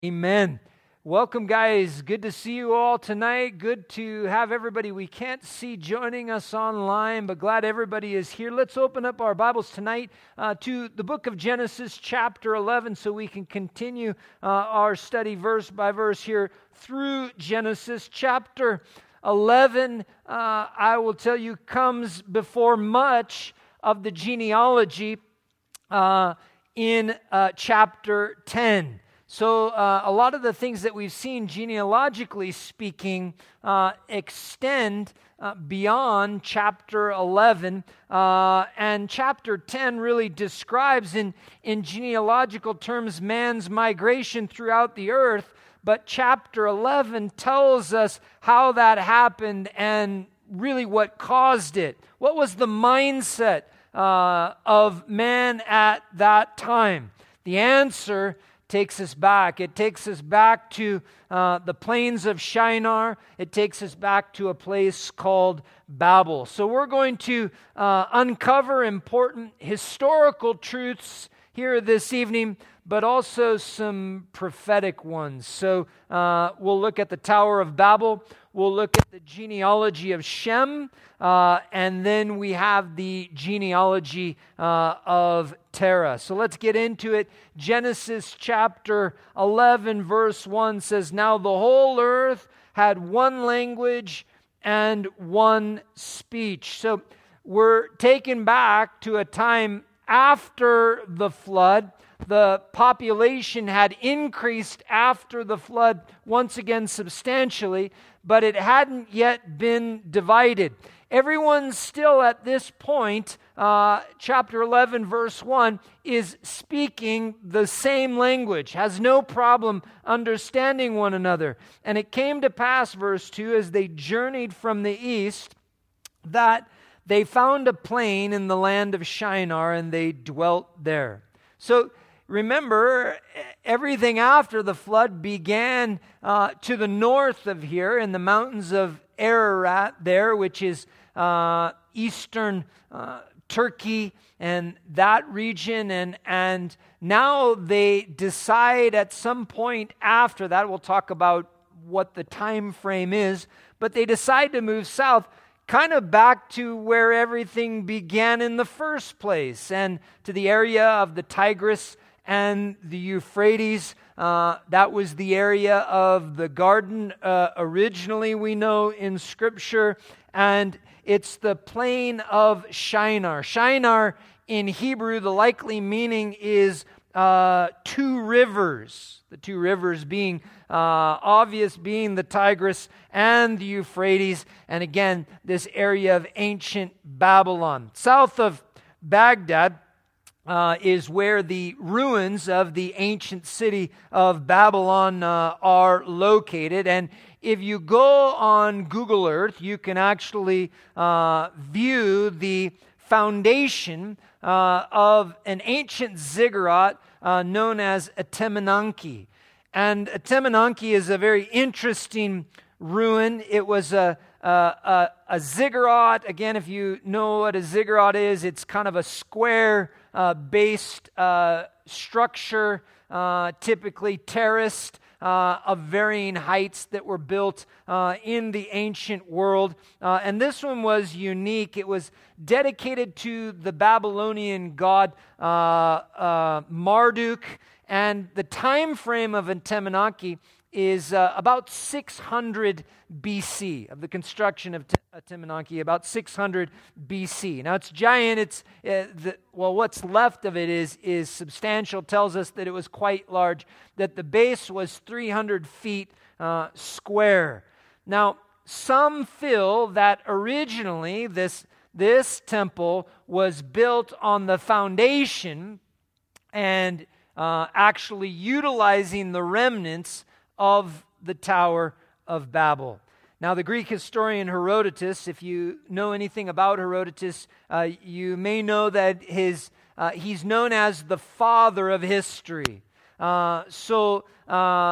Amen. Welcome, guys. Good to see you all tonight. Good to have everybody we can't see joining us online, but glad everybody is here. Let's open up our Bibles tonight to the book of Genesis, chapter 11, so we can continue our study verse by verse here through Genesis. Chapter 11, I will tell you, comes before much of the genealogy in chapter 10. So a lot of the things that we've seen genealogically speaking extend beyond chapter 11. And chapter 10 really describes in genealogical terms man's migration throughout the earth. But chapter 11 tells us how that happened and really what caused it. What was the mindset of man at that time? The answer takes us back. It takes us back to the plains of Shinar. It takes us back to a place called Babel. So we're going to uncover important historical truths here this evening, but also some prophetic ones. So we'll look at the Tower of Babel. We'll look at the genealogy of Shem, and then we have the genealogy of Terah. So let's get into it. Genesis chapter 11, verse 1 says, "Now the whole earth had one language and one speech." So we're taken back to a time after the flood. The population had increased after the flood once again substantially, but it hadn't yet been divided. Everyone still at this point, chapter 11, verse 1, is speaking the same language, has no problem understanding one another. And it came to pass, verse 2, as they journeyed from the east, that they found a plain in the land of Shinar, and they dwelt there. So remember, everything after the flood began to the north of here in the mountains of Ararat there, which is eastern Turkey and that region. And now they decide at some point after that, we'll talk about what the time frame is, but they decide to move south, kind of back to where everything began in the first place, and to the area of the Tigris and the Euphrates. That was the area of the garden originally, we know in Scripture, and it's the plain of Shinar. Shinar in Hebrew, the likely meaning is two rivers. The two rivers being obvious, being the Tigris and the Euphrates, and again, this area of ancient Babylon. South of Baghdad is where the ruins of the ancient city of Babylon are located. And if you go on Google Earth, you can actually view the foundation of an ancient ziggurat known as Etemenanke. And Etemenanke is a very interesting ruin. It was a ziggurat. Again, if you know what a ziggurat is, it's kind of a square based structure, typically terraced, of varying heights that were built in the ancient world. And this one was unique. It was dedicated to the Babylonian god Marduk, and the time frame of Etemenanke is about 600 BC, of the construction of Etemenanke, about 600 BC. Now, it's giant. It's what's left of it is substantial. Tells us that it was quite large, that the base was 300 feet square. Now, some feel that originally this temple was built on the foundation and actually utilizing the remnants of the Tower of Babel. Now, the Greek historian Herodotus, if you know anything about Herodotus, you may know that he's known as the father of history. So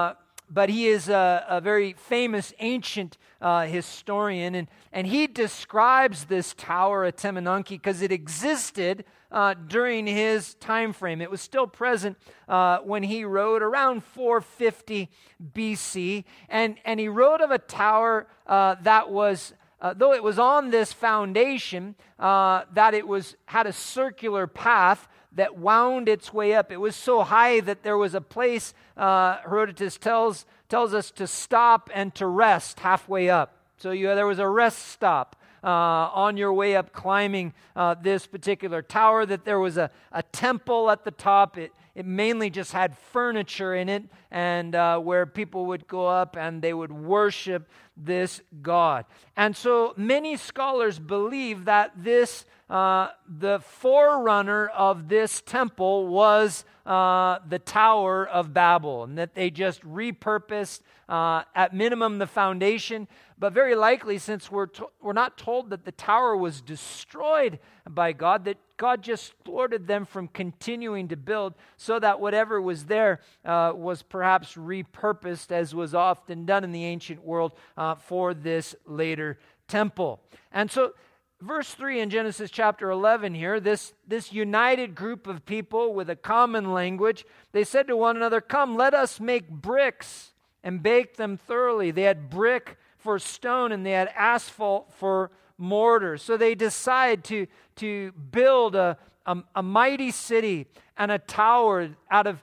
but he is a very famous ancient historian, and he describes this tower at Temenanke because it existed during his time frame. It was still present when he wrote around 450 BC, and he wrote of a tower that was, though it was on this foundation, that it had a circular path that wound its way up. It was so high that there was a place, Herodotus tells us, to stop and to rest halfway up. So there was a rest stop on your way up climbing this particular tower, that there was a temple at the top. It mainly just had furniture in it, and where people would go up and they would worship this god. And so many scholars believe that this the forerunner of this temple was the Tower of Babel, and that they just repurposed at minimum the foundation, but very likely, since we're not told that the tower was destroyed by God, that God just thwarted them from continuing to build, so that whatever was there was perhaps repurposed, as was often done in the ancient world, for this later temple. And so verse 3 in Genesis chapter 11 here, this united group of people with a common language, they said to one another, "Come, let us make bricks and bake them thoroughly." They had brick for stone and they had asphalt for mortar. So they decide to build a mighty city and a tower out of,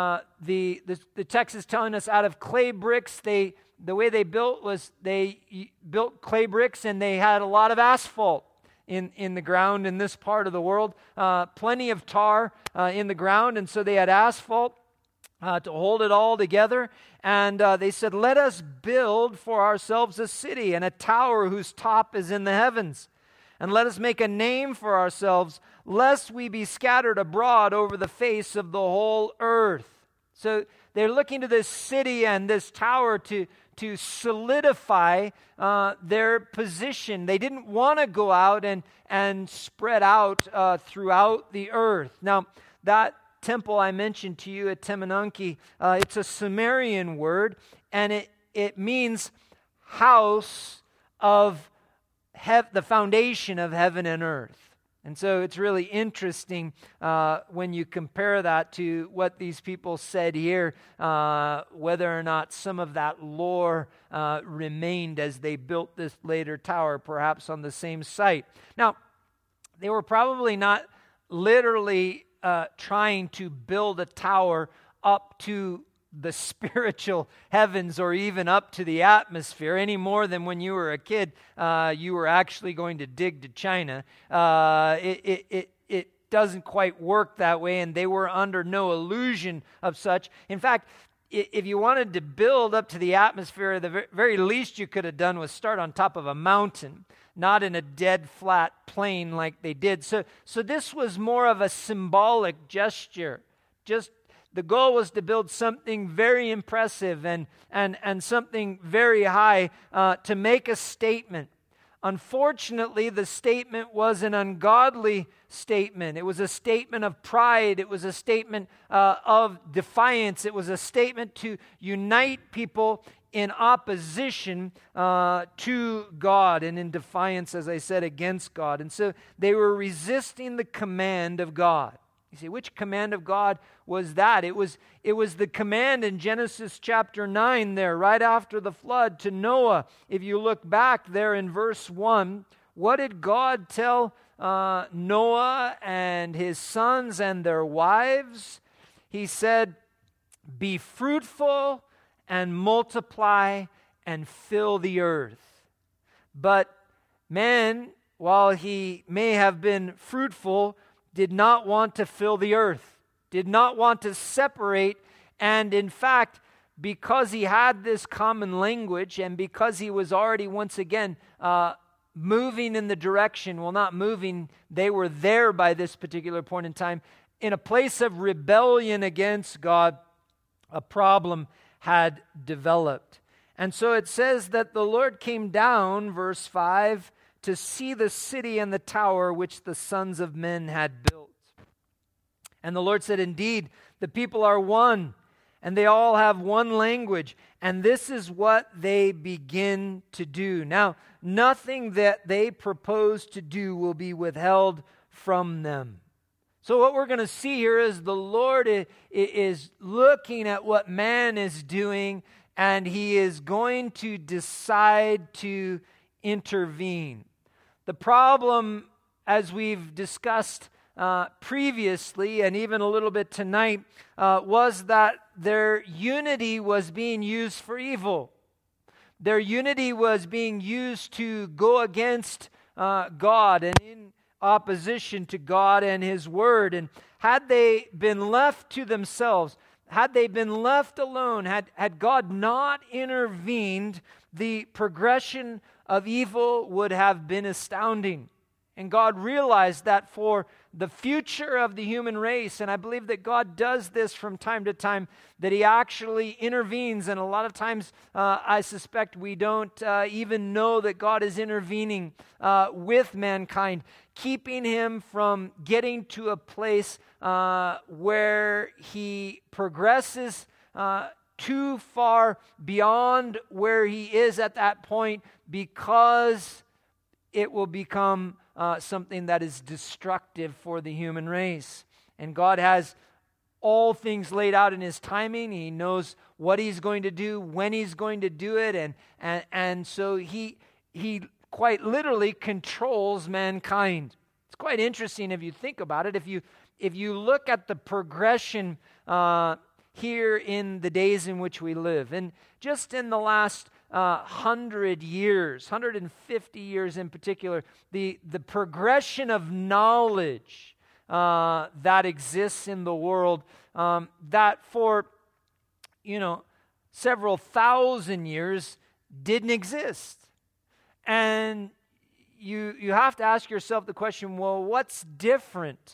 the text is telling us, out of clay bricks. The way they built was they built clay bricks, and they had a lot of asphalt in the ground in this part of the world, plenty of tar in the ground, and so they had asphalt to hold it all together. And they said, "Let us build for ourselves a city and a tower whose top is in the heavens. And let us make a name for ourselves, lest we be scattered abroad over the face of the whole earth." So they're looking to this city and this tower to solidify their position. They didn't want to go out and spread out throughout the earth. Now, that temple I mentioned to you at Temenanke, it's a Sumerian word, and it means house of the foundation of heaven and earth. And so it's really interesting when you compare that to what these people said here, whether or not some of that lore remained as they built this later tower, perhaps on the same site. Now, they were probably not literally trying to build a tower up to the spiritual heavens or even up to the atmosphere, any more than when you were a kid, you were actually going to dig to China. It doesn't quite work that way, and they were under no illusion of such. In fact, if you wanted to build up to the atmosphere, the very least you could have done was start on top of a mountain, not in a dead flat plain like they did. So this was more of a symbolic gesture. Just the goal was to build something very impressive and something very high to make a statement. Unfortunately, the statement was an ungodly statement. It was a statement of pride. It was a statement of defiance. It was a statement to unite people in opposition to God and in defiance, as I said, against God. And so they were resisting the command of God. You see, which command of God was that? It was the command in Genesis chapter 9 there, right after the flood, to Noah. If you look back there in verse 1, what did God tell Noah and his sons and their wives? He said, "Be fruitful and multiply and fill the earth." But man, while he may have been fruitful, did not want to fill the earth, did not want to separate, and in fact, because he had this common language and because he was already once again moving in the direction, well, not moving, they were there by this particular point in time, in a place of rebellion against God, a problem had developed. And so it says that the Lord came down, verse 5, to see the city and the tower which the sons of men had built. And the Lord said, "Indeed, the people are one, And they all have one language. And this is what they begin to do. Now, nothing that they propose to do will be withheld from them. So what we're going to see here is the Lord is looking at what man is doing, and he is going to decide to intervene. The problem, as we've discussed previously, and even a little bit tonight, was that their unity was being used for evil. Their unity was being used to go against God and in opposition to God and His Word. And had they been left to themselves, had they been left alone, had God not intervened, the progression of evil would have been astounding. And God realized that for the future of the human race, and I believe that God does this from time to time, that He actually intervenes, and a lot of times I suspect we don't even know that God is intervening with mankind, keeping him from getting to a place where he progresses too far beyond where he is at that point, because it will become something that is destructive for the human race. And God has all things laid out in His timing. He knows what He's going to do, when He's going to do it, and so He quite literally controls mankind. It's quite interesting if you think about it. If you look at the progression here in the days in which we live, and just in the last 100 years, 150 years in particular, the progression of knowledge that exists in the world, that for several thousand years didn't exist. And you have to ask yourself the question, well, what's different?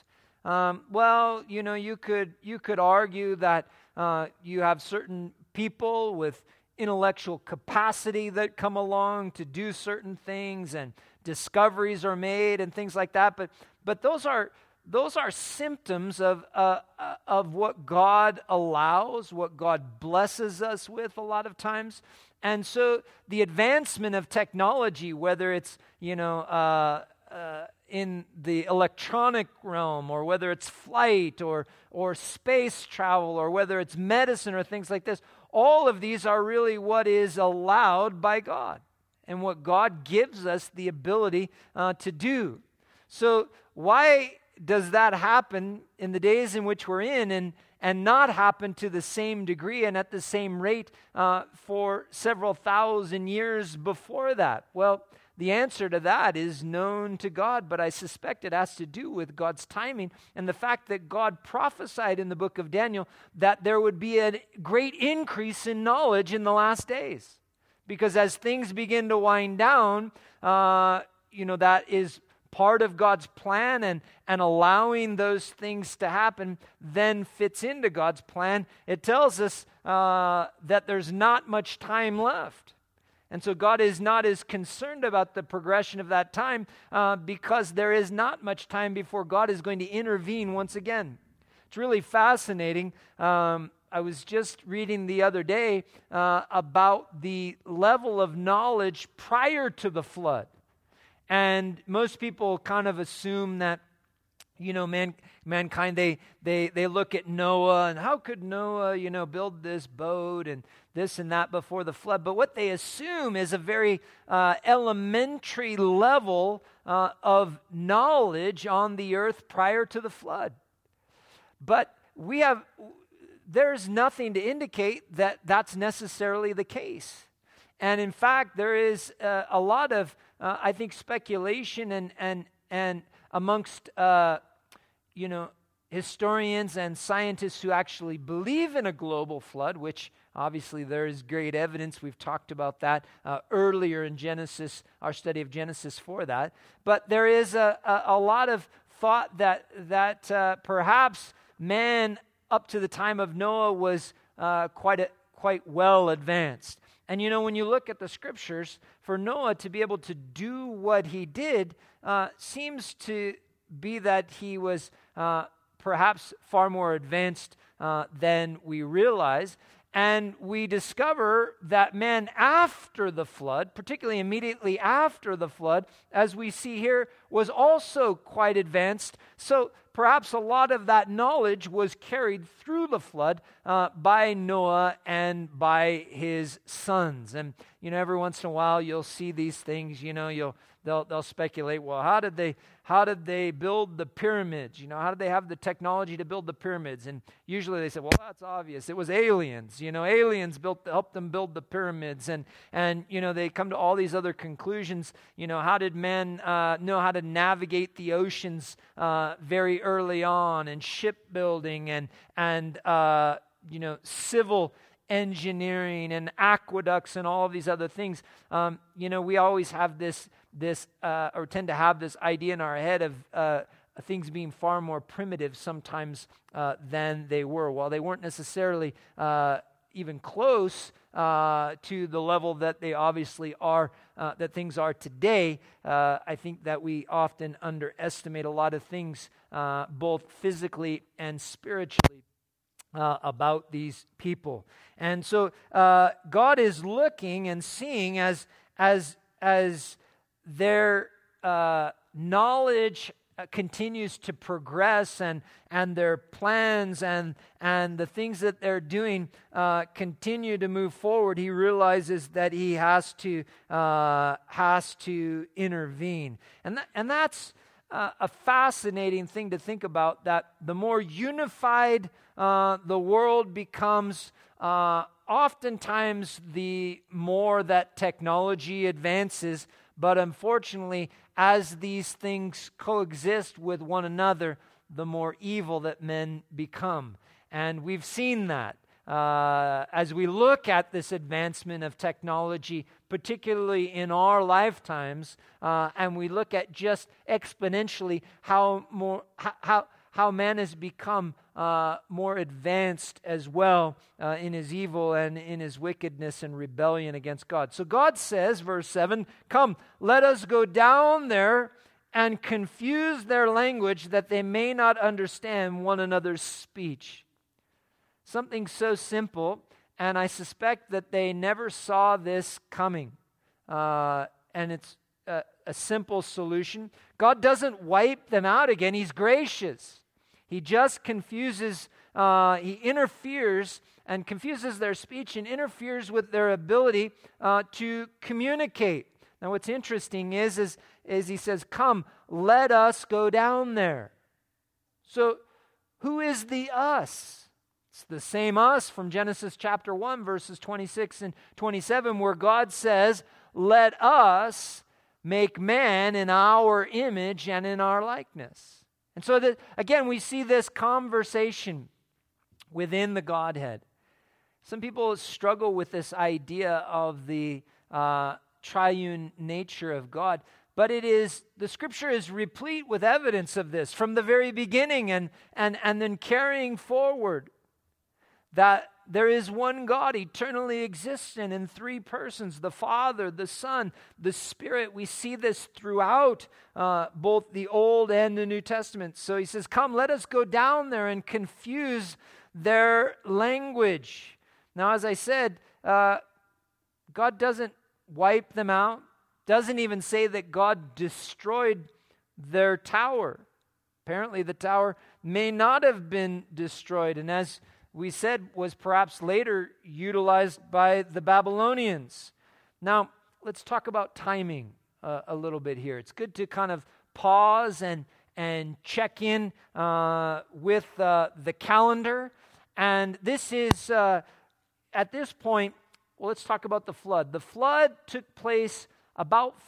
You could argue that you have certain people with intellectual capacity that come along to do certain things, and discoveries are made and things like that. But those are symptoms of what God allows, what God blesses us with a lot of times. And so the advancement of technology, whether it's in the electronic realm, or whether it's flight or space travel, or whether it's medicine or things like this, all of these are really what is allowed by God and what God gives us the ability to do. So why does that happen in the days in which we're in, and not happen to the same degree and at the same rate for several thousand years before that? Well, the answer to that is known to God, but I suspect it has to do with God's timing and the fact that God prophesied in the book of Daniel that there would be a great increase in knowledge in the last days. Because as things begin to wind down, that is part of God's plan, and allowing those things to happen then fits into God's plan. It tells us that there's not much time left. And so God is not as concerned about the progression of that time because there is not much time before God is going to intervene once again. It's really fascinating. I was just reading the other day about the level of knowledge prior to the flood. And most people kind of assume that, mankind, they look at Noah, and how could Noah, build this boat and this and that before the flood. But what they assume is a very elementary level of knowledge on the earth prior to the flood. But there's nothing to indicate that that's necessarily the case. And in fact, there is a lot of, I think, speculation and amongst, historians and scientists who actually believe in a global flood, which obviously there is great evidence. We've talked about that earlier in Genesis, our study of Genesis for that. But there is a lot of thought that perhaps man up to the time of Noah was quite well advanced. And when you look at the scriptures, for Noah to be able to do what he did seems to be that he was perhaps far more advanced than we realize. And we discover that man after the flood, particularly immediately after the flood, as we see here, was also quite advanced. So perhaps a lot of that knowledge was carried through the flood by Noah and by his sons. And, every once in a while you'll see these things, they'll speculate, well, how did they build the pyramids? How did they have the technology to build the pyramids? And usually they say, well, that's obvious. It was aliens. Aliens helped them build the pyramids. And they come to all these other conclusions. How did men know how to navigate the oceans very early on, and shipbuilding and civil engineering and aqueducts and all of these other things. We always have this or tend to have this idea in our head of things being far more primitive sometimes than they were. While they weren't necessarily even close to the level that they obviously are, that things are today, I think that we often underestimate a lot of things, both physically and spiritually, about these people. And so God is looking and seeing as their knowledge continues to progress, and their plans and the things that they're doing continue to move forward. He realizes that he has to intervene, and that's a fascinating thing to think about. That the more unified the world becomes, oftentimes the more that technology advances. But unfortunately, as these things coexist with one another, the more evil that men become. And we've seen that as we look at this advancement of technology, particularly in our lifetimes, and we look at just exponentially how man has become more advanced as well in his evil and in his wickedness and rebellion against God. So God says, verse 7, "Come, let us go down there and confuse their language, that they may not understand one another's speech." Something so simple, and I suspect that they never saw this coming. And it's a simple solution. God doesn't wipe them out again. He's gracious. He just confuses, he interferes and confuses their speech and interferes with their ability to communicate. Now what's interesting is he says, "Come, let us go down there." So who is the us? It's the same us from Genesis chapter 1, verses 26 and 27, where God says, "Let us make man in our image and in our likeness." And so that, again, we see this conversation within the Godhead. Some people struggle with this idea of the triune nature of God, but the Scripture is replete with evidence of this from the very beginning and then carrying forward, that there is one God eternally existent in three persons, the Father, the Son, the Spirit. We see this throughout both the Old and the New Testament. So he says, "Come, let us go down there and confuse their language." Now, as I said, God doesn't wipe them out, doesn't even say that God destroyed their tower. Apparently, the tower may not have been destroyed, and as we said, was perhaps later utilized by the Babylonians. Now, let's talk about timing a little bit here. It's good to kind of pause and check in with the calendar. And this is, at this point, well, let's talk about the flood. The flood took place about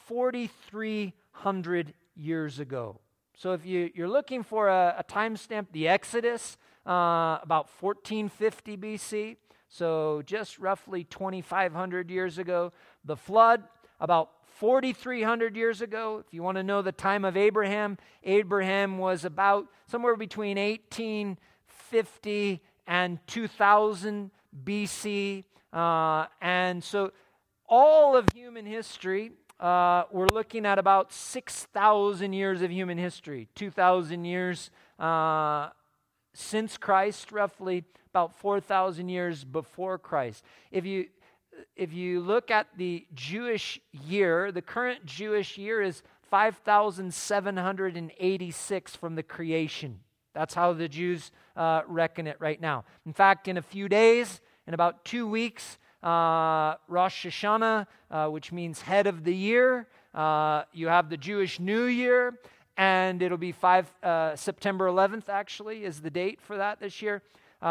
4,300 years ago. So if you're looking for a timestamp, the Exodus, about 1450 BC, so just roughly 2,500 years ago. The flood, about 4,300 years ago. If you want to know the time of Abraham, Abraham was about somewhere between 1850 and 2000 BC. And so all of human history, we're looking at about 6,000 years of human history, 2,000 years since Christ, roughly about 4,000 years before Christ. If you look at the Jewish year, the current Jewish year is 5,786 from the creation. That's how the Jews reckon it right now. In fact, in a few days, in about 2 weeks, Rosh Hashanah, which means head of the year, you have the Jewish New Year, and it'll be September 11th, actually, is the date for that this year.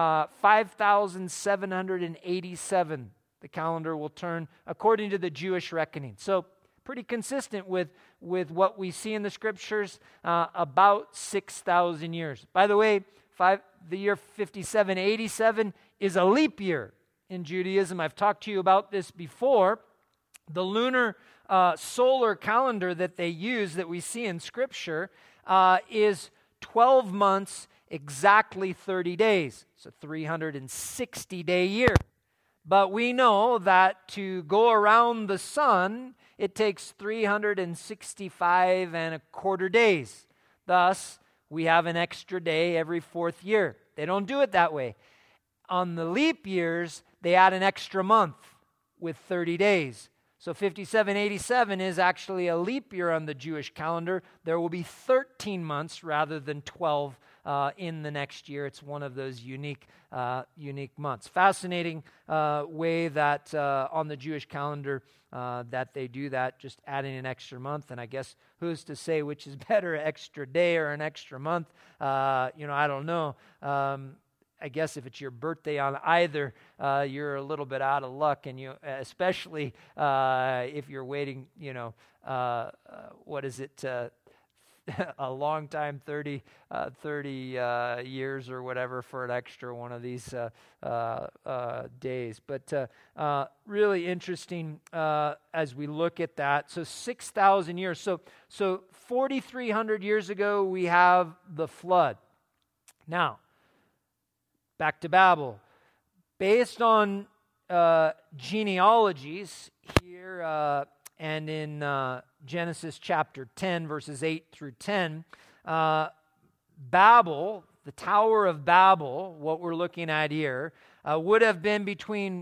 5,787. The calendar will turn according to the Jewish reckoning. So pretty consistent with what we see in the scriptures, about 6,000 years. By the way, the year 5787 is a leap year in Judaism. I've talked to you about this before. The lunar solar calendar that they use, that we see in Scripture, is 12 months, exactly 30 days. It's a 360-day year. But we know that to go around the sun, it takes 365 and a quarter days. Thus, we have an extra day every fourth year. They don't do it that way. On the leap years, they add an extra month with 30 days. So 5787 is actually a leap year on the Jewish calendar. There will be 13 months rather than 12 in the next year. It's one of those unique months. Fascinating way that on the Jewish calendar that they do that, just adding an extra month. And I guess who's to say which is better, an extra day or an extra month? I don't know. I guess if it's your birthday on either, you're a little bit out of luck, and especially if you're waiting, a long time, 30 years or whatever for an extra one of these days. But really interesting as we look at that. So 6,000 years. So 4,300 years ago, we have the flood. Now, back to Babel. Based on genealogies here and in Genesis chapter 10, verses 8 through 10, Babel, the Tower of Babel, what we're looking at here, would have been between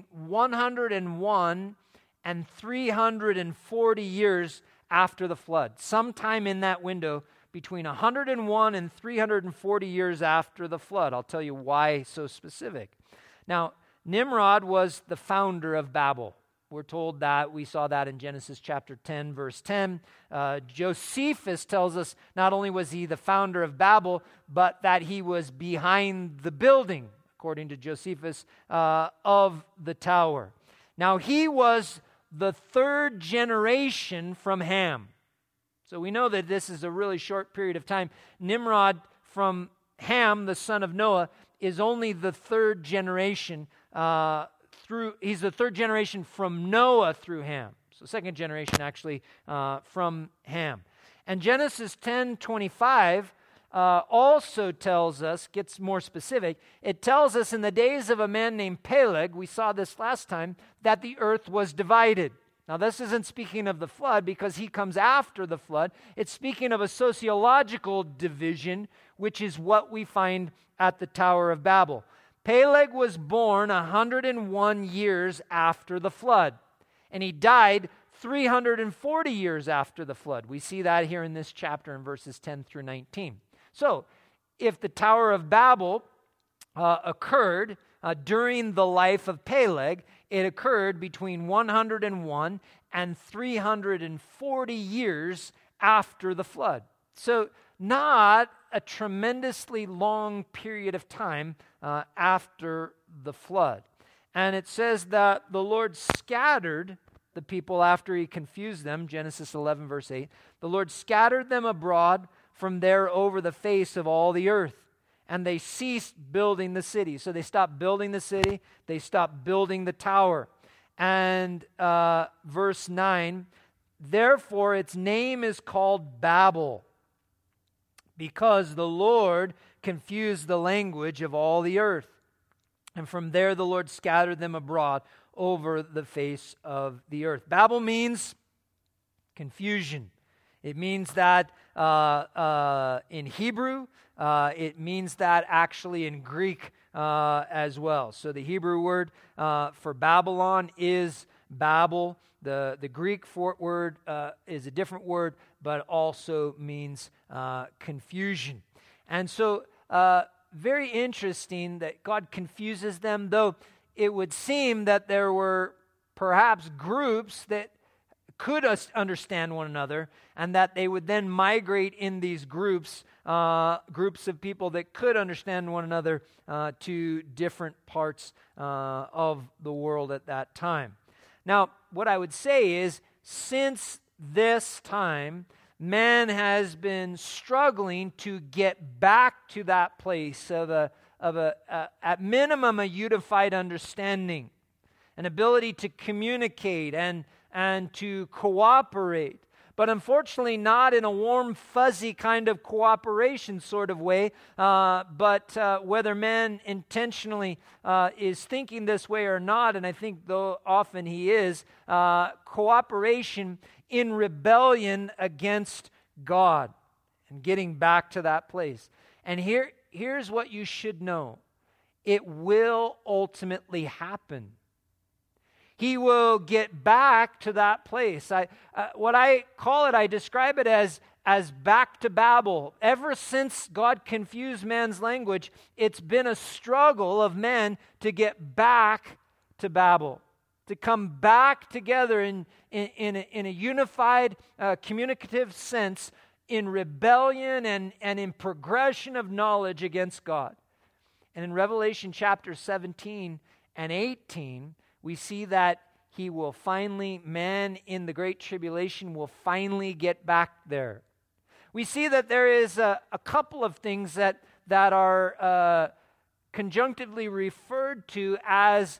101 and 340 years after the flood. Sometime in that window, between 101 and 340 years after the flood. I'll tell you why so specific. Now, Nimrod was the founder of Babel. We're told that. We saw that in Genesis chapter 10, verse 10. Josephus tells us not only was he the founder of Babel, but that he was behind the building, according to Josephus, of the tower. Now, he was the third generation from Ham. So we know that this is a really short period of time. Nimrod from Ham, the son of Noah, is only the third generation he's the third generation from Noah through Ham. So second generation actually from Ham. And Genesis 10:25 also tells us, gets more specific, it tells us in the days of a man named Peleg, we saw this last time, that the earth was divided. Now, this isn't speaking of the flood because he comes after the flood. It's speaking of a sociological division, which is what we find at the Tower of Babel. Peleg was born 101 years after the flood, and he died 340 years after the flood. We see that here in this chapter in verses 10 through 19. So, if the Tower of Babel occurred during the life of Peleg, it occurred between 101 and 340 years after the flood. So not a tremendously long period of time after the flood. And it says that the Lord scattered the people after he confused them, Genesis 11, verse 8. The Lord scattered them abroad from there over the face of all the earth. And they ceased building the city. So they stopped building the city. They stopped building the tower. And verse 9, therefore its name is called Babel, because the Lord confused the language of all the earth. And from there the Lord scattered them abroad over the face of the earth. Babel means confusion. It means that in Hebrew. It means that actually in Greek as well. So the Hebrew word for Babylon is Babel. The Greek word is a different word, but also means confusion. And so very interesting that God confuses them, though it would seem that there were perhaps groups that could understand one another, and that they would then migrate in these groups of people that could understand one another to different parts of the world at that time. Now, what I would say is, since this time, man has been struggling to get back to that place of at minimum, a unified understanding, an ability to communicate and to cooperate. But unfortunately not in a warm, fuzzy kind of cooperation sort of way, but whether man intentionally is thinking this way or not, and I think though often he is, cooperation in rebellion against God and getting back to that place. And here's what you should know. It will ultimately happen. He will get back to that place. What I call it, I describe it as back to Babel. Ever since God confused man's language, it's been a struggle of man to get back to Babel, to come back together in a unified, communicative sense, in rebellion and in progression of knowledge against God. And in Revelation chapter 17 and 18, we see that he will finally, man in the Great Tribulation will finally get back there. We see that there is a couple of things that are conjunctively referred to as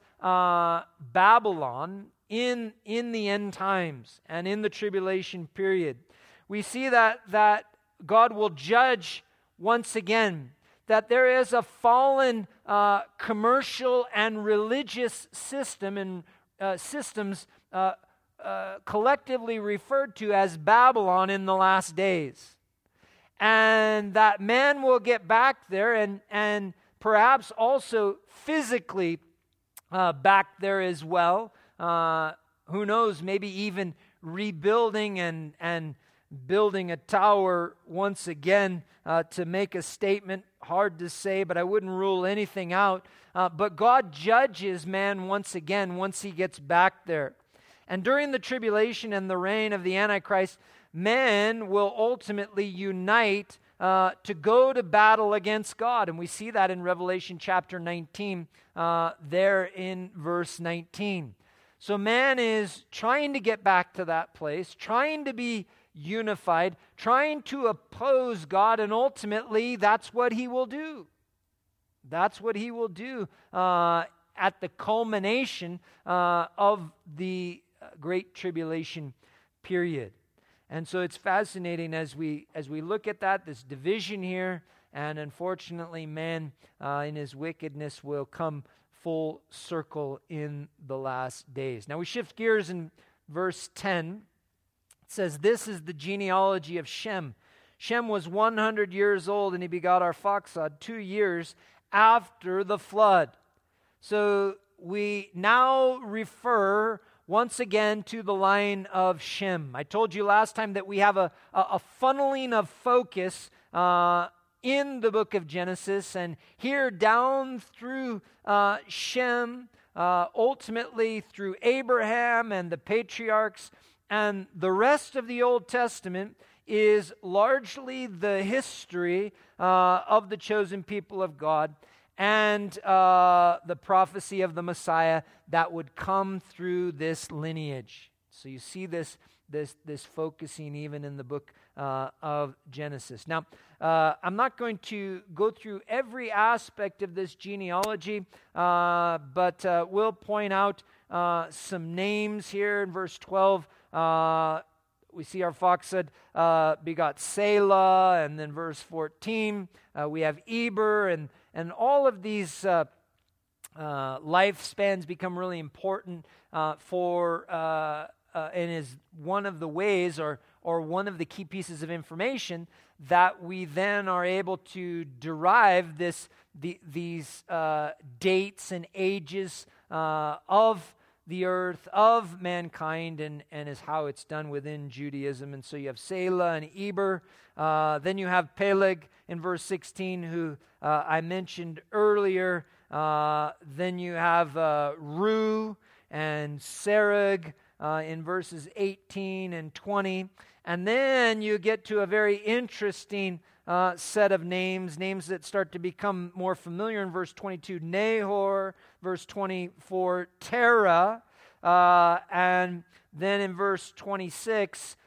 Babylon in the end times and in the tribulation period. We see that God will judge once again, that there is a fallen commercial and religious system and systems collectively referred to as Babylon in the last days. And that man will get back there and perhaps also physically back there as well. Who knows, maybe even rebuilding and building a tower once again to make a statement. Hard to say, but I wouldn't rule anything out. But God judges man once again once he gets back there. And during the tribulation and the reign of the Antichrist, man will ultimately unite to go to battle against God. And we see that in Revelation chapter 19, there in verse 19. So man is trying to get back to that place, trying to be unified, trying to oppose God, and ultimately that's what he will do. That's what he will do at the culmination of the Great Tribulation period. And so it's fascinating as we look at that, this division here, and unfortunately man in his wickedness will come full circle in the last days. Now we shift gears in verse 10. It says, this is the genealogy of Shem. Shem was 100 years old, and he begot Arphaxad 2 years after the flood. So we now refer once again to the line of Shem. I told you last time that we have a funneling of focus in the book of Genesis, and here down through Shem, ultimately through Abraham and the patriarchs, and the rest of the Old Testament is largely the history of the chosen people of God and the prophecy of the Messiah that would come through this lineage. So you see this focusing even in the book of Genesis. Now, I'm not going to go through every aspect of this genealogy, but we'll point out some names here in verse 12. We see Arphaxad begot Selah, and then verse 14, we have Eber, and all of these lifespans become really important and is one of the ways or or one of the key pieces of information that we then are able to derive these dates and ages of the earth, of mankind, and is how it's done within Judaism. And so you have Selah and Eber. Then you have Peleg in verse 16, who I mentioned earlier. Then you have Ru and Serug in verses 18 and 20. And then you get to a very interesting set of names that start to become more familiar in verse 22, Nahor, verse 24, Terah, and then in verse 26,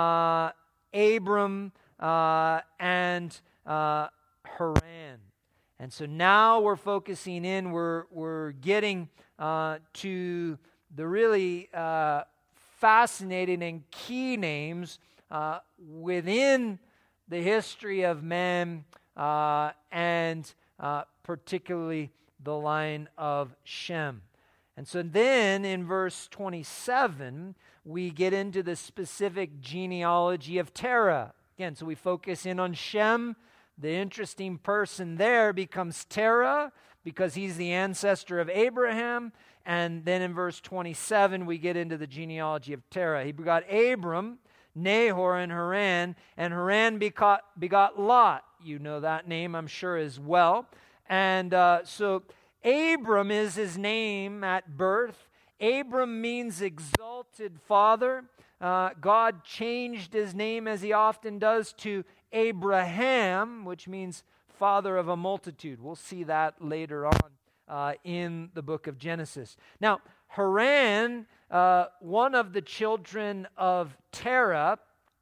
Abram and Haran. And so now we're focusing in, we're getting to the really fascinating and key names within the history of man, and particularly the line of Shem. And so then in verse 27, we get into the specific genealogy of Terah. Again, so we focus in on Shem. The interesting person there becomes Terah because he's the ancestor of Abraham. And then in verse 27, we get into the genealogy of Terah. He begot Abram, Nahor, and Haran begot Lot. You know that name, I'm sure, as well. And so Abram is his name at birth. Abram means exalted father. God changed his name, as he often does, to Abraham, which means father of a multitude. We'll see that later on in the book of Genesis. Now, Haran, one of the children of Terah,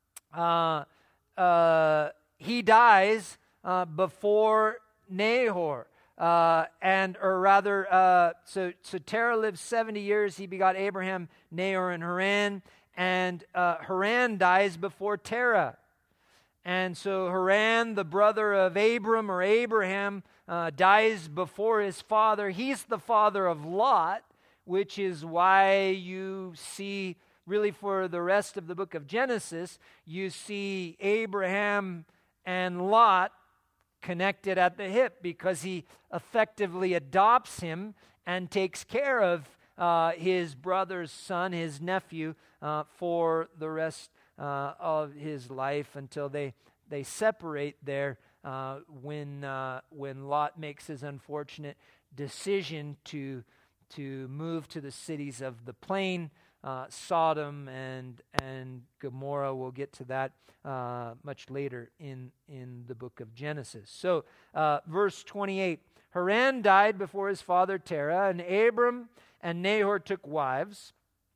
he dies before Nahor. So Terah lived 70 years. He begot Abraham, Nahor, and Haran. And Haran dies before Terah. And so Haran, the brother of Abram or Abraham, dies before his father. He's the father of Lot, which is why you see, really for the rest of the book of Genesis, you see Abraham and Lot connected at the hip, because he effectively adopts him and takes care of his brother's son, his nephew, for the rest of his life until they separate there when Lot makes his unfortunate decision to move to the cities of the plain, Sodom and Gomorrah. We'll get to that much later in the book of Genesis. So verse 28, Haran died before his father Terah, and Abram and Nahor took wives.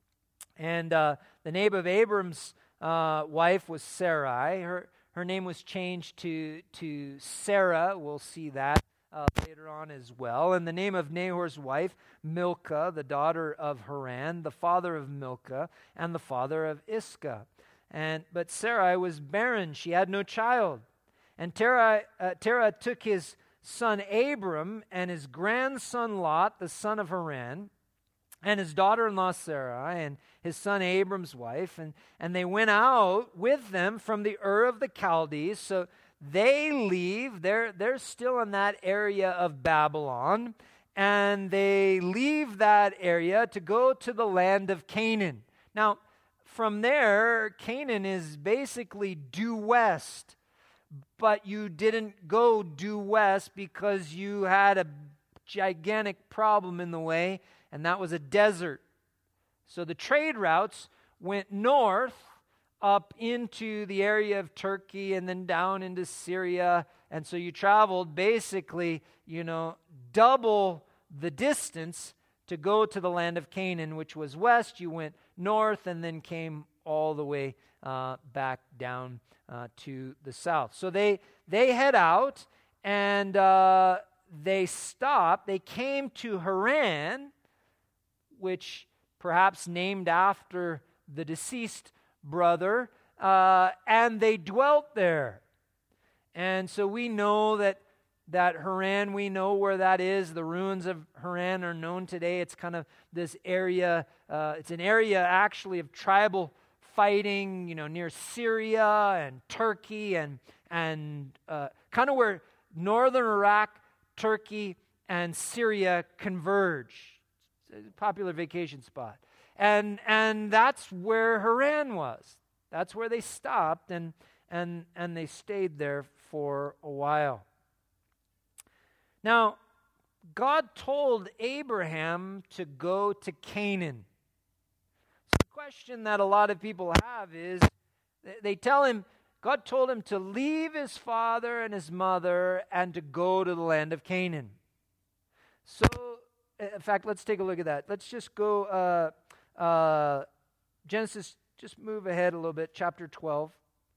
And the name of Abram's wife was Sarai. Her name was changed to Sarah. We'll see that later on as well. And the name of Nahor's wife, Milcah, the daughter of Haran, the father of Milcah, and the father of Iscah. But Sarai was barren; she had no child. And Terah took his son Abram and his grandson Lot, the son of Haran, and his daughter-in-law Sarai, and his son Abram's wife, and they went out with them from the Ur of the Chaldees. So they leave. They're still in that area of Babylon, and they leave that area to go to the land of Canaan. Now, from there, Canaan is basically due west, but you didn't go due west because you had a gigantic problem in the way, and that was a desert. So the trade routes went north up into the area of Turkey and then down into Syria. And so you traveled basically, double the distance to go to the land of Canaan, which was west. You went north and then came all the way back down to the south. So they head out and they stop. They came to Haran, which perhaps named after the deceased brother, and they dwelt there. And so we know that Haran, we know where that is. The ruins of Haran are known today. It's kind of this area, it's an area actually of tribal fighting, near Syria and Turkey and kind of where northern Iraq, Turkey, and Syria converge. It's a popular vacation spot. And that's where Haran was. That's where they stopped, and they stayed there for a while. Now, God told Abraham to go to Canaan. So the question that a lot of people have is, they tell him, God told him to leave his father and his mother and to go to the land of Canaan. So, in fact, let's take a look at that. Let's just go, Genesis, just move ahead a little bit, chapter 12,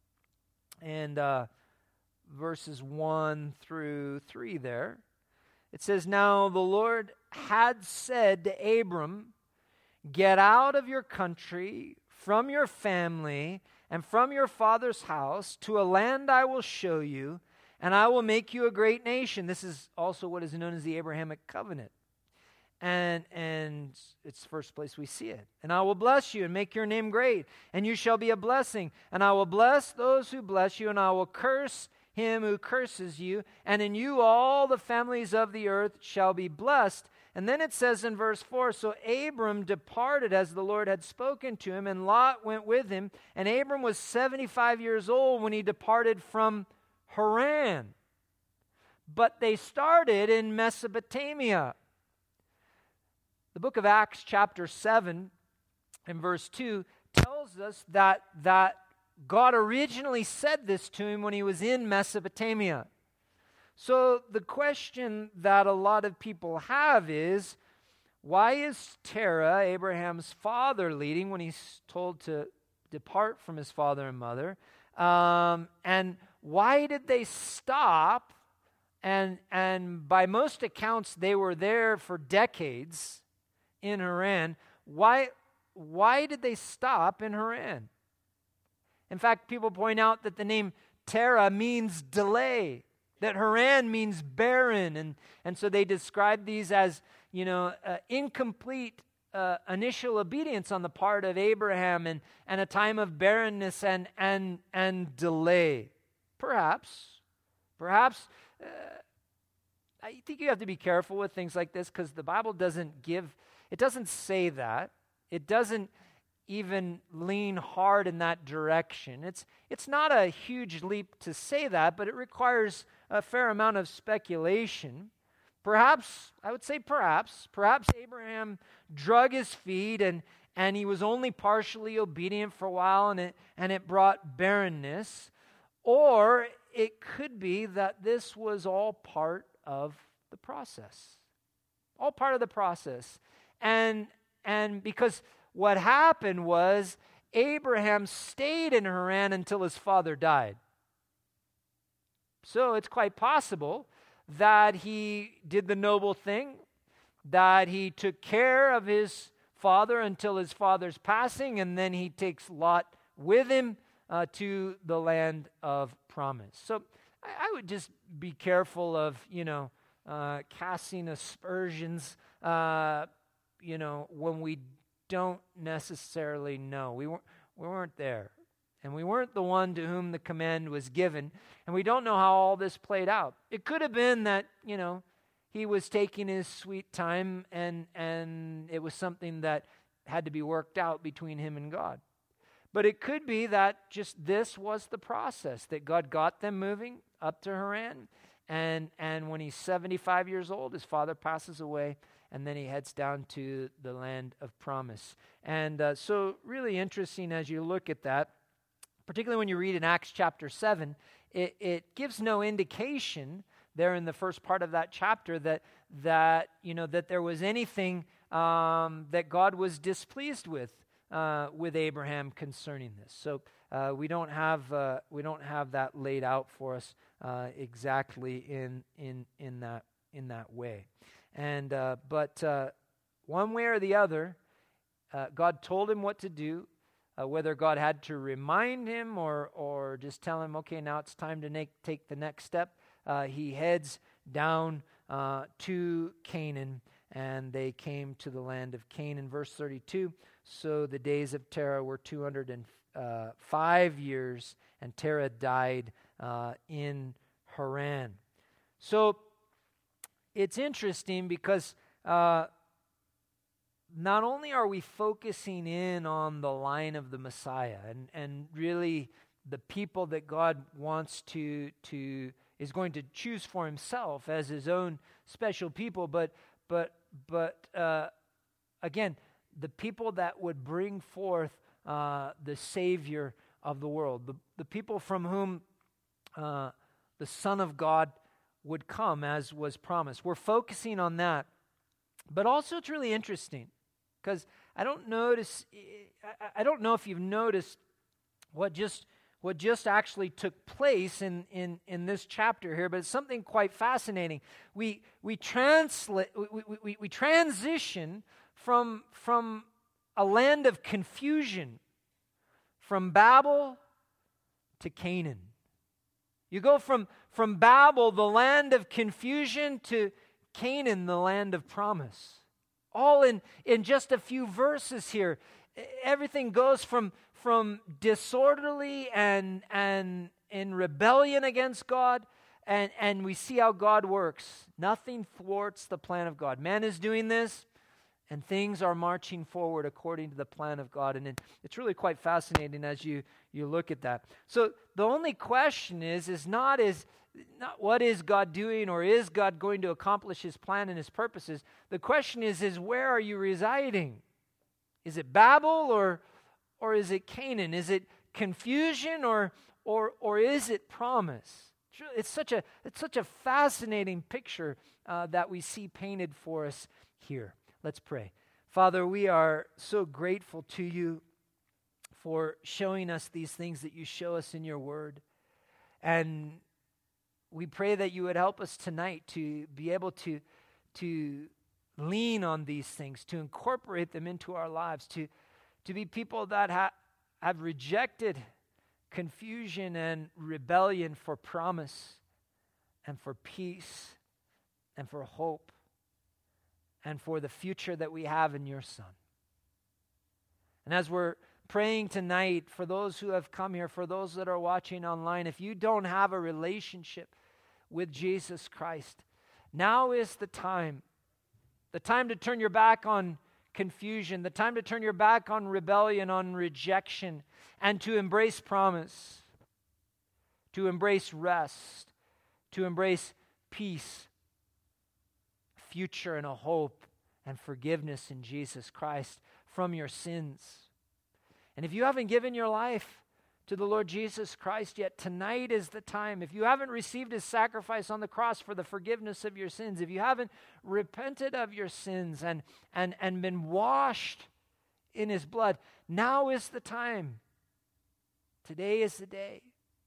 and verses 1 through 3 there. It says, "Now the Lord had said to Abram, 'Get out of your country, from your family, and from your father's house, to a land I will show you, and I will make you a great nation.'" This is also what is known as the Abrahamic covenant. And it's the first place we see it. "And I will bless you and make your name great, and you shall be a blessing. And I will bless those who bless you, and I will curse him who curses you. And in you all the families of the earth shall be blessed." And then it says in verse 4, "So Abram departed as the Lord had spoken to him, and Lot went with him. And Abram was 75 years old when he departed from Haran." But they started in Mesopotamia. The book of Acts chapter 7 and verse 2 tells us that God originally said this to him when he was in Mesopotamia. So the question that a lot of people have is, why is Terah, Abraham's father, leading when he's told to depart from his father and mother? And why did they stop? And by most accounts, they were there for decades in Haran. Why did they stop in Haran? In fact, people point out that the name Terah means delay, that Haran means barren, and so they describe these as, incomplete initial obedience on the part of Abraham and a time of barrenness and delay. Perhaps, I think you have to be careful with things like this because the Bible doesn't say that. It doesn't even lean hard in that direction. It's not a huge leap to say that, but it requires a fair amount of speculation. Perhaps Abraham drug his feet and he was only partially obedient for a while and it brought barrenness. Or it could be that this was all part of the process. All part of the process. And because what happened was Abraham stayed in Haran until his father died. So it's quite possible that he did the noble thing, that he took care of his father until his father's passing, and then he takes Lot with him to the land of promise. So I would just be careful of, casting aspersions, when we don't necessarily know. We weren't there. And we weren't the one to whom the command was given. And we don't know how all this played out. It could have been that, he was taking his sweet time and it was something that had to be worked out between him and God. But it could be that just this was the process, that God got them moving up to Haran. And when he's 75 years old, his father passes away. And then he heads down to the land of promise. And so really interesting as you look at that, particularly when you read in Acts chapter 7, it gives no indication there in the first part of that chapter that there was anything that God was displeased with Abraham concerning this. So we don't have that laid out for us exactly in that way. And but one way or the other, God told him what to do. Whether God had to remind him or just tell him, okay, now it's time to take the next step, he heads down to Canaan, and they came to the land of Canaan. Verse 32, So the days of Terah were 205 years, and Terah died in Haran. So it's interesting because not only are we focusing in on the line of the Messiah and really the people that God wants is going to choose for himself as his own special people, but again, the people that would bring forth the Savior of the world, the people from whom the Son of God would come, as was promised. We're focusing on that. But also it's really interesting because I don't know if you've noticed what just actually took place in this chapter here, but it's something quite fascinating. We transition from a land of confusion, from Babel to Canaan. You go from Babel, the land of confusion, to Canaan, the land of promise. All in just a few verses here. Everything goes from disorderly and in rebellion against God, and we see how God works. Nothing thwarts the plan of God. Man is doing this, and things are marching forward according to the plan of God. And it's really quite fascinating as you look at that. So the only question is not what is God doing, or is God going to accomplish his plan and his purposes. The question is where are you residing? Is it Babel or is it Canaan? Is it confusion or is it promise? It's such a fascinating picture that we see painted for us here. Let's pray. Father, we are so grateful to you for showing us these things that you show us in your word. And we pray that you would help us tonight to be able to lean on these things, to incorporate them into our lives, to be people that have rejected confusion and rebellion for promise and for peace and for hope and for the future that we have in your Son. And as we're praying tonight, for those who have come here, for those that are watching online, if you don't have a relationship with Jesus Christ, now is the time to turn your back on confusion, the time to turn your back on rebellion, on rejection, and to embrace promise, to embrace rest, to embrace peace, future and a hope and forgiveness in Jesus Christ from your sins. And if you haven't given your life to the Lord Jesus Christ yet, tonight is the time. If you haven't received his sacrifice on the cross for the forgiveness of your sins, if you haven't repented of your sins and been washed in his blood, now is the time. Today is the day.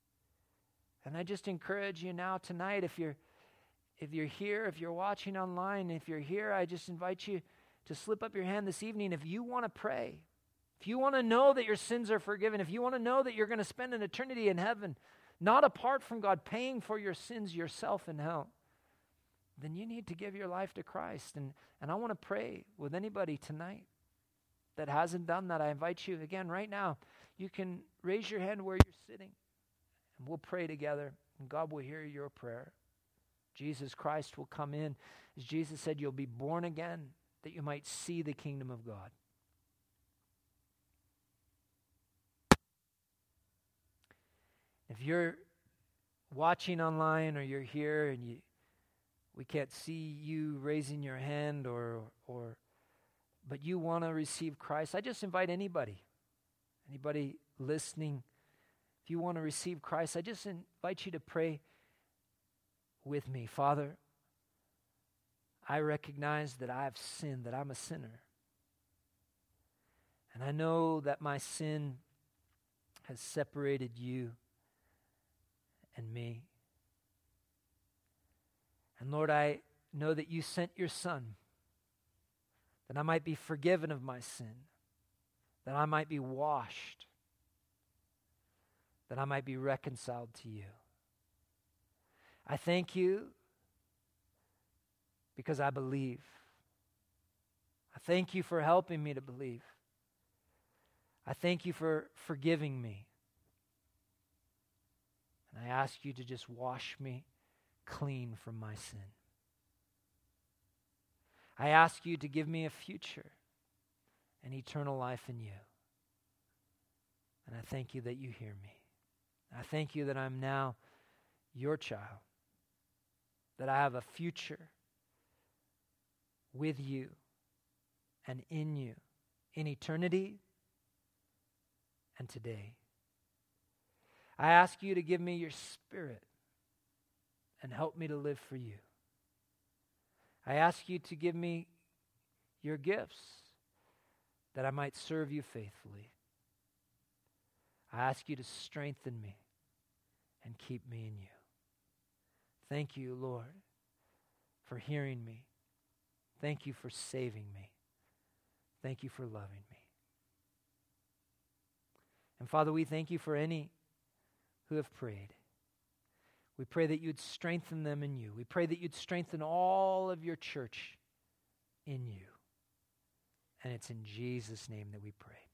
And I just encourage you now tonight, if you're here, if you're watching online, if you're here, I just invite you to slip up your hand this evening if you want to pray. If you want to know that your sins are forgiven, if you want to know that you're going to spend an eternity in heaven, not apart from God, paying for your sins yourself in hell, then you need to give your life to Christ. And I want to pray with anybody tonight that hasn't done that. I invite you again right now. You can raise your hand where you're sitting, and we'll pray together, and God will hear your prayer. Jesus Christ will come in. As Jesus said, you'll be born again that you might see the kingdom of God. If you're watching online or you're here and we can't see you raising your hand but you want to receive Christ, I just invite anybody listening, if you want to receive Christ, I just invite you to pray with me. Father, I recognize that I have sinned, that I'm a sinner. And I know that my sin has separated you and me. And Lord, I know that you sent your Son that I might be forgiven of my sin, that I might be washed, that I might be reconciled to you. I thank you because I believe. I thank you for helping me to believe. I thank you for forgiving me. And I ask you to just wash me clean from my sin. I ask you to give me a future and eternal life in you. And I thank you that you hear me. I thank you that I'm now your child, that I have a future with you and in you in eternity and today. I ask you to give me your Spirit and help me to live for you. I ask you to give me your gifts that I might serve you faithfully. I ask you to strengthen me and keep me in you. Thank you, Lord, for hearing me. Thank you for saving me. Thank you for loving me. And Father, we thank you for any who have prayed. We pray that you'd strengthen them in you. We pray that you'd strengthen all of your church in you. And it's in Jesus' name that we pray.